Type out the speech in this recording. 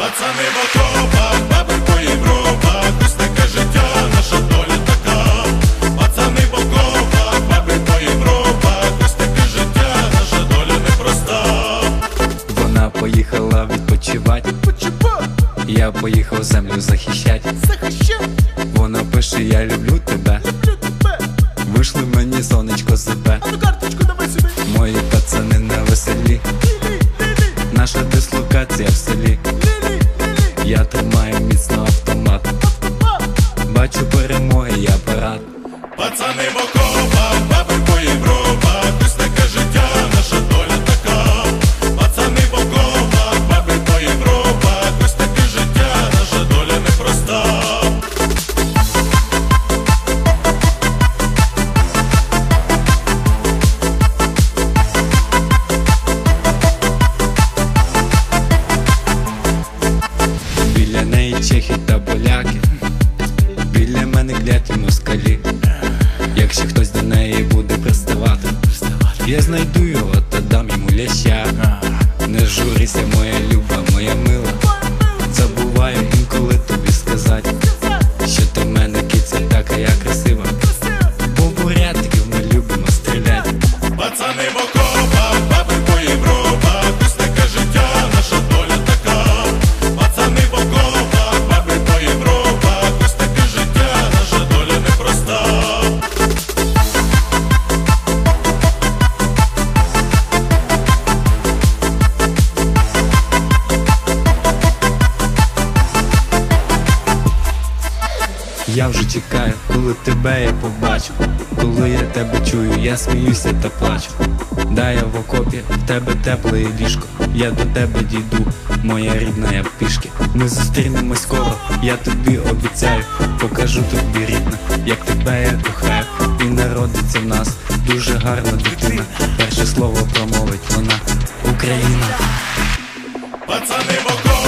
Пацани в окопах, баби по Європах, ось таке життя, наша доля така. Пацани в окопах, баби по Європах, ось таке життя, наша доля непроста. Вона поїхала відпочивать, я поїхав землю захищать. Вона пише: я люблю тебе, вийшли мені сонечко себе. Мої пацани на веселі, наша дислокація в селі. Я тримаю міцно автомат, бачу перемоги, я парад. Пацани в окопах, баби по Європах, ось таке життя, наша доля така. Пацани в окопах, баби по Європах, ось таке життя, наша доля непроста. Біля неї чехи та поляки, біля мене кляті москалі. Якщо хтось до неї буде приставати, я знайду його та дам йому ляща. Не журися, моя люба, моя мила, забуваю інколи тобі сказати, що ти в мене киця така я красива, бо бурятиків ми любимо стріляти. Пацани в окопах, баби по Європах, ось таке життя, наша доля така. Пацани в окопах, баби по Європах, ось таке життя, наша доля непроста. Я вже чекаю, коли тебе я побачу. Коли я тебе чую, я сміюся та плачу. Да, я в окопі, в тебе тепле ліжко. Я до тебе дійду, моя рідна, я пішки. Ми зустрінемось скоро, я тобі обіцяю. Покажу тобі, рідна, як тебе я кохаю. І народиться в нас дуже гарна дитина. Перше слово промовить вона: Україна. Пацани в окопах.